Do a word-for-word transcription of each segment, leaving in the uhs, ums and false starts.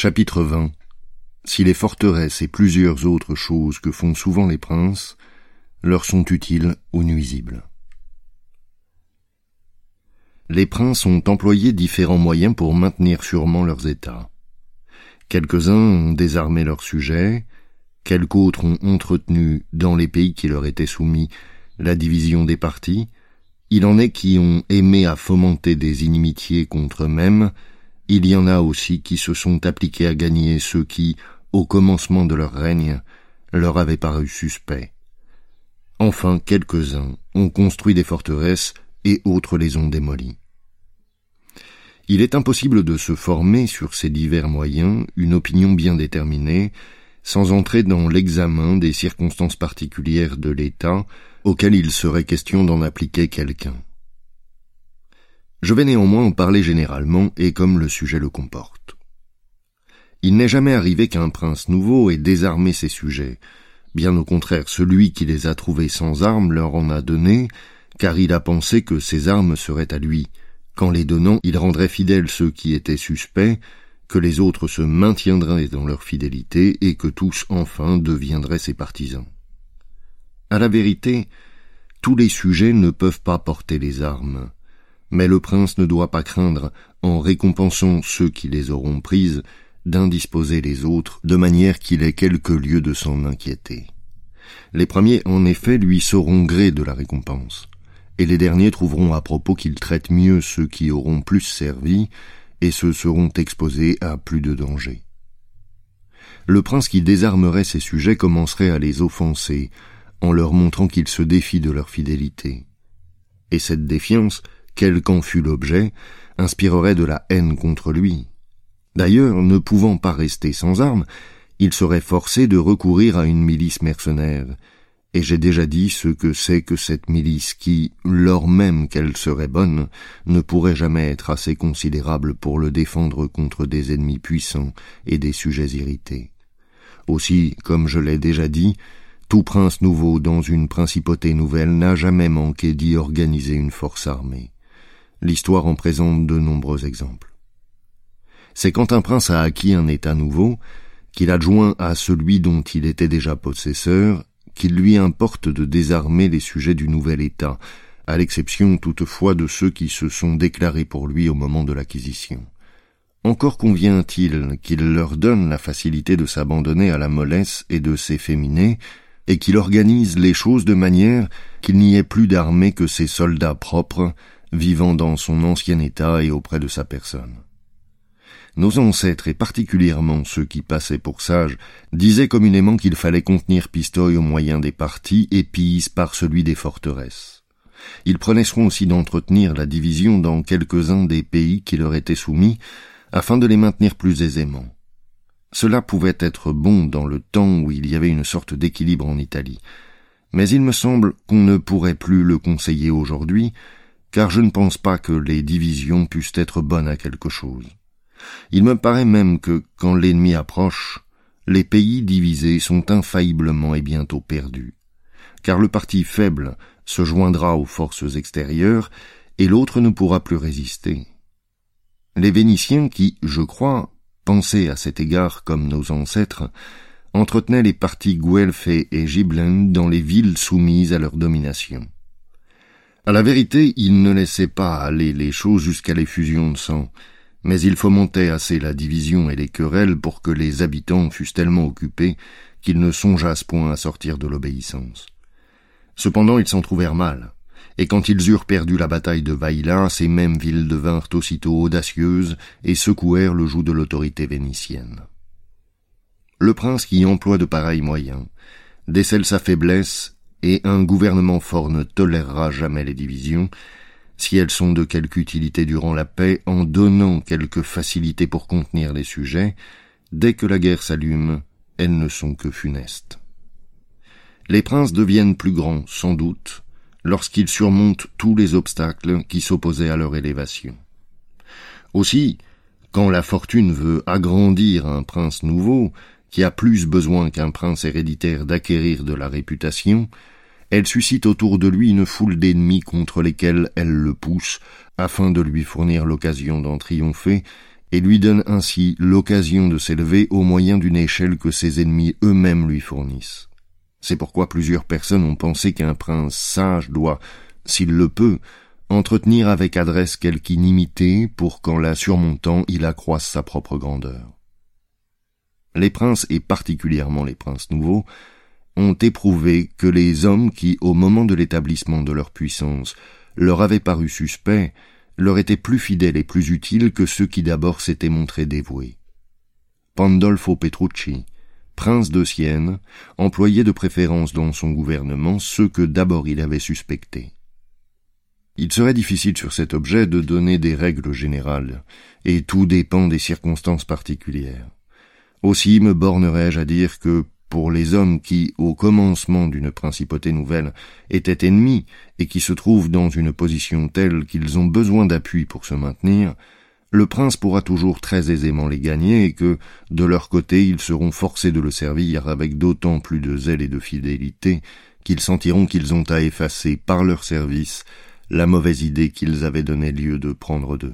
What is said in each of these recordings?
Chapitre vingt. Si les forteresses et plusieurs autres choses que font souvent les princes leur sont utiles ou nuisibles. Les princes ont employé différents moyens pour maintenir sûrement leurs États. Quelques-uns ont désarmé leurs sujets, quelques autres ont entretenu, dans les pays qui leur étaient soumis, la division des partis. Il en est qui ont aimé à fomenter des inimitiés contre eux-mêmes. Il y en a aussi qui se sont appliqués à gagner ceux qui, au commencement de leur règne, leur avaient paru suspects. Enfin, quelques-uns ont construit des forteresses et autres les ont démolies. Il est impossible de se former sur ces divers moyens une opinion bien déterminée, sans entrer dans l'examen des circonstances particulières de l'État auquel il serait question d'en appliquer quelqu'un. Je vais néanmoins en parler généralement et comme le sujet le comporte. Il n'est jamais arrivé qu'un prince nouveau ait désarmé ses sujets. Bien au contraire, celui qui les a trouvés sans armes leur en a donné, car il a pensé que ces armes seraient à lui. Qu'en les donnant, il rendrait fidèles ceux qui étaient suspects, que les autres se maintiendraient dans leur fidélité et que tous, enfin, deviendraient ses partisans. À la vérité, tous les sujets ne peuvent pas porter les armes, mais le prince ne doit pas craindre, en récompensant ceux qui les auront prises, d'indisposer les autres, de manière qu'il ait quelque lieu de s'en inquiéter. Les premiers, en effet, lui sauront gré de la récompense, et les derniers trouveront à propos qu'il traite mieux ceux qui auront plus servi, et ceux seront exposés à plus de danger. Le prince qui désarmerait ses sujets commencerait à les offenser, en leur montrant qu'il se défie de leur fidélité. Et cette défiance, quel qu'en fût l'objet, inspirerait de la haine contre lui. D'ailleurs, ne pouvant pas rester sans armes, il serait forcé de recourir à une milice mercenaire, et j'ai déjà dit ce que c'est que cette milice qui, lors même qu'elle serait bonne, ne pourrait jamais être assez considérable pour le défendre contre des ennemis puissants et des sujets irrités. Aussi, comme je l'ai déjà dit, tout prince nouveau dans une principauté nouvelle n'a jamais manqué d'y organiser une force armée. L'histoire en présente de nombreux exemples. C'est quand un prince a acquis un état nouveau, qu'il adjoint à celui dont il était déjà possesseur, qu'il lui importe de désarmer les sujets du nouvel état, à l'exception toutefois de ceux qui se sont déclarés pour lui au moment de l'acquisition. Encore convient-il qu'il leur donne la facilité de s'abandonner à la mollesse et de s'efféminer, et qu'il organise les choses de manière qu'il n'y ait plus d'armée que ses soldats propres, vivant dans son ancien état et auprès de sa personne. Nos ancêtres, et particulièrement ceux qui passaient pour sages, disaient communément qu'il fallait contenir Pistoï au moyen des partis et Pise par celui des forteresses. Ils prenaient soin aussi d'entretenir la division dans quelques-uns des pays qui leur étaient soumis, afin de les maintenir plus aisément. Cela pouvait être bon dans le temps où il y avait une sorte d'équilibre en Italie, mais il me semble qu'on ne pourrait plus le conseiller aujourd'hui, car je ne pense pas que les divisions puissent être bonnes à quelque chose. Il me paraît même que, quand l'ennemi approche, les pays divisés sont infailliblement et bientôt perdus, car le parti faible se joindra aux forces extérieures et l'autre ne pourra plus résister. Les Vénitiens qui, je crois, pensaient à cet égard comme nos ancêtres, entretenaient les partis Guelfes et Gibelins dans les villes soumises à leur domination. À la vérité, ils ne laissaient pas aller les choses jusqu'à l'effusion de sang, mais ils fomentaient assez la division et les querelles pour que les habitants fussent tellement occupés qu'ils ne songeassent point à sortir de l'obéissance. Cependant, ils s'en trouvèrent mal, et quand ils eurent perdu la bataille de Vaila, ces mêmes villes devinrent aussitôt audacieuses et secouèrent le joug de l'autorité vénitienne. Le prince qui emploie de pareils moyens décèle sa faiblesse, et un gouvernement fort ne tolérera jamais les divisions, si elles sont de quelque utilité durant la paix, en donnant quelque facilité pour contenir les sujets, dès que la guerre s'allume, elles ne sont que funestes. Les princes deviennent plus grands, sans doute, lorsqu'ils surmontent tous les obstacles qui s'opposaient à leur élévation. Aussi, quand la fortune veut agrandir un prince nouveau, qui a plus besoin qu'un prince héréditaire d'acquérir de la réputation, elle suscite autour de lui une foule d'ennemis contre lesquels elle le pousse, afin de lui fournir l'occasion d'en triompher et lui donne ainsi l'occasion de s'élever au moyen d'une échelle que ses ennemis eux-mêmes lui fournissent. C'est pourquoi plusieurs personnes ont pensé qu'un prince sage doit, s'il le peut, entretenir avec adresse quelque inimité pour qu'en la surmontant il accroisse sa propre grandeur. Les princes, et particulièrement les princes nouveaux, ont éprouvé que les hommes qui, au moment de l'établissement de leur puissance, leur avaient paru suspects, leur étaient plus fidèles et plus utiles que ceux qui d'abord s'étaient montrés dévoués. Pandolfo Petrucci, prince de Sienne, employait de préférence dans son gouvernement ceux que d'abord il avait suspectés. Il serait difficile sur cet objet de donner des règles générales, et tout dépend des circonstances particulières. Aussi me bornerai-je à dire que, pour les hommes qui, au commencement d'une principauté nouvelle, étaient ennemis et qui se trouvent dans une position telle qu'ils ont besoin d'appui pour se maintenir, le prince pourra toujours très aisément les gagner et que, de leur côté, ils seront forcés de le servir avec d'autant plus de zèle et de fidélité qu'ils sentiront qu'ils ont à effacer par leur service la mauvaise idée qu'ils avaient donné lieu de prendre d'eux.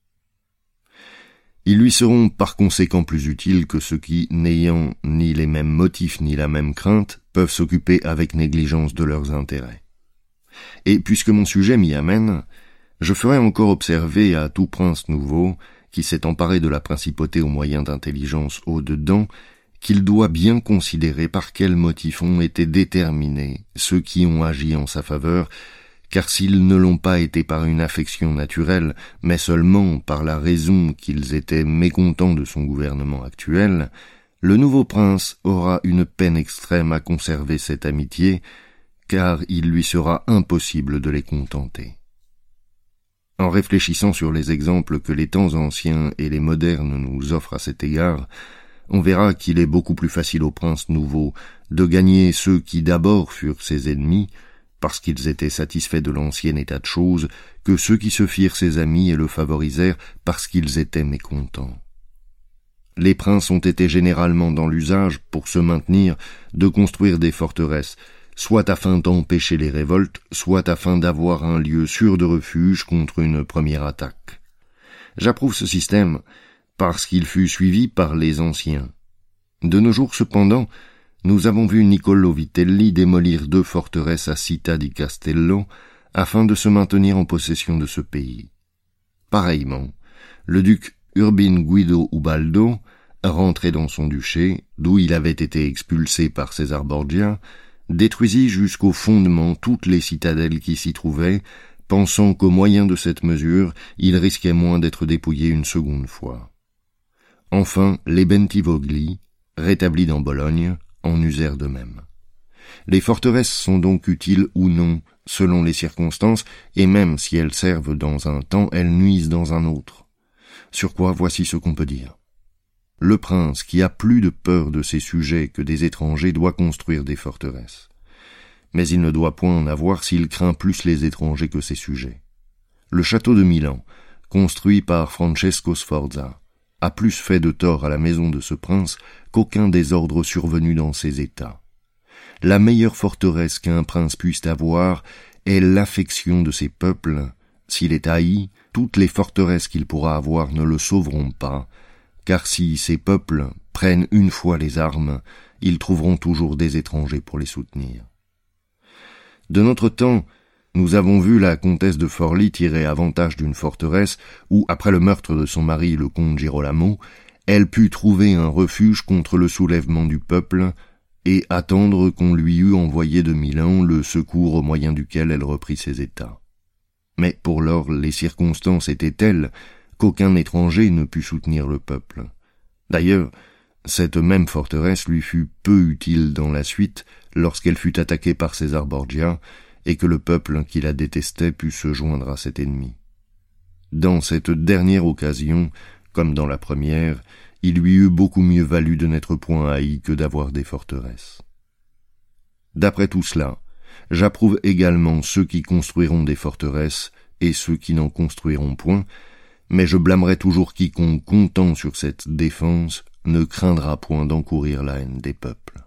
Ils lui seront par conséquent plus utiles que ceux qui, n'ayant ni les mêmes motifs ni la même crainte, peuvent s'occuper avec négligence de leurs intérêts. Et puisque mon sujet m'y amène, je ferai encore observer à tout prince nouveau, qui s'est emparé de la principauté au moyen d'intelligence au-dedans, qu'il doit bien considérer par quels motifs ont été déterminés ceux qui ont agi en sa faveur, car s'ils ne l'ont pas été par une affection naturelle, mais seulement par la raison qu'ils étaient mécontents de son gouvernement actuel, le nouveau prince aura une peine extrême à conserver cette amitié, car il lui sera impossible de les contenter. En réfléchissant sur les exemples que les temps anciens et les modernes nous offrent à cet égard, on verra qu'il est beaucoup plus facile au prince nouveau de gagner ceux qui d'abord furent ses ennemis, parce qu'ils étaient satisfaits de l'ancien état de choses, que ceux qui se firent ses amis et le favorisèrent parce qu'ils étaient mécontents. Les princes ont été généralement dans l'usage, pour se maintenir, de construire des forteresses, soit afin d'empêcher les révoltes, soit afin d'avoir un lieu sûr de refuge contre une première attaque. J'approuve ce système parce qu'il fut suivi par les anciens. De nos jours, cependant, nous avons vu Niccolo Vitelli démolir deux forteresses à Città di Castello afin de se maintenir en possession de ce pays. Pareillement, le duc Urbin Guido Ubaldo, rentré dans son duché, d'où il avait été expulsé par César Borgia, détruisit jusqu'au fondement toutes les citadelles qui s'y trouvaient, pensant qu'au moyen de cette mesure, il risquait moins d'être dépouillé une seconde fois. Enfin, les Bentivogli, rétablis dans Bologne, en usèrent de même. Les forteresses sont donc utiles ou non, selon les circonstances, et même si elles servent dans un temps, elles nuisent dans un autre. Sur quoi voici ce qu'on peut dire. Le prince, qui a plus de peur de ses sujets que des étrangers, doit construire des forteresses. Mais il ne doit point en avoir s'il craint plus les étrangers que ses sujets. Le château de Milan, construit par Francesco Sforza, a plus fait de tort à la maison de ce prince qu'aucun désordre survenu dans ses états. La meilleure forteresse qu'un prince puisse avoir est l'affection de ses peuples. S'il est haï, toutes les forteresses qu'il pourra avoir ne le sauveront pas, car si ces peuples prennent une fois les armes, ils trouveront toujours des étrangers pour les soutenir. De notre temps, nous avons vu la comtesse de Forlì tirer avantage d'une forteresse où, après le meurtre de son mari le comte Girolamo, elle put trouver un refuge contre le soulèvement du peuple et attendre qu'on lui eût envoyé de Milan le secours au moyen duquel elle reprit ses états. Mais pour lors, les circonstances étaient telles qu'aucun étranger ne put soutenir le peuple. D'ailleurs, cette même forteresse lui fut peu utile dans la suite lorsqu'elle fut attaquée par César Borgia et que le peuple qui la détestait put se joindre à cet ennemi. Dans cette dernière occasion, comme dans la première, il lui eût beaucoup mieux valu de n'être point haï que d'avoir des forteresses. D'après tout cela, j'approuve également ceux qui construiront des forteresses et ceux qui n'en construiront point, mais je blâmerai toujours quiconque, comptant sur cette défense, ne craindra point d'encourir la haine des peuples.